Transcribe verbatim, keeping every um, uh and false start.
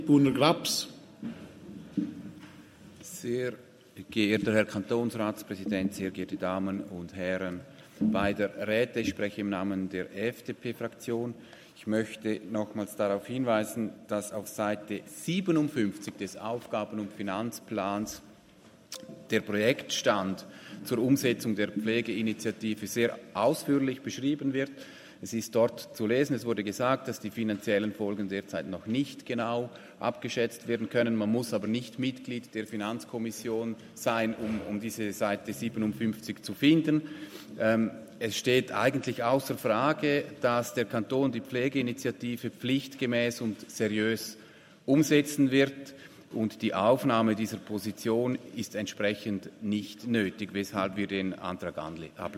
Bunner Grabs. Sehr geehrter Herr Kantonsratspräsident, sehr geehrte Damen und Herren beider Räte, ich spreche im Namen der F D P-Fraktion. Ich möchte nochmals darauf hinweisen, dass auf Seite siebenundfünfzig des Aufgaben- und Finanzplans der Projektstand zur Umsetzung der Pflegeinitiative sehr ausführlich beschrieben wird. Es ist dort zu lesen, es wurde gesagt, dass die finanziellen Folgen derzeit noch nicht genau abgeschätzt werden können. Man muss aber nicht Mitglied der Finanzkommission sein, um, um diese Seite siebenundfünfzig zu finden. Ähm, es steht eigentlich außer Frage, dass der Kanton die Pflegeinitiative pflichtgemäß und seriös umsetzen wird. Und die Aufnahme dieser Position ist entsprechend nicht nötig, weshalb wir den Antrag ablehnen.